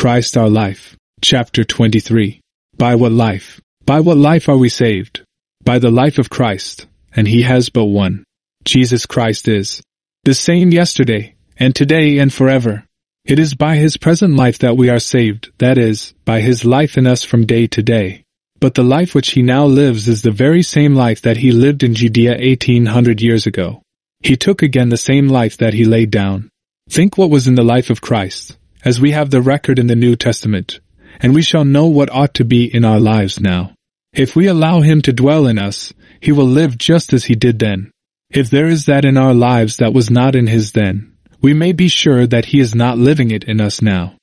Christ our life. Chapter 23. By what life? By what life are we saved? By the life of Christ, and he has but one. Jesus Christ is the same yesterday, and today, and forever. It is by his present life that we are saved, that is, by his life in us from day to day. But the life which he now lives is the very same life that he lived in Judea 1800 years ago. He took again the same life that he laid down. Think what was in the life of Christ, as we have the record in the New Testament, and we shall know what ought to be in our lives now. If we allow him to dwell in us, he will live just as he did then. If there is that in our lives that was not in his then, we may be sure that he is not living it in us now.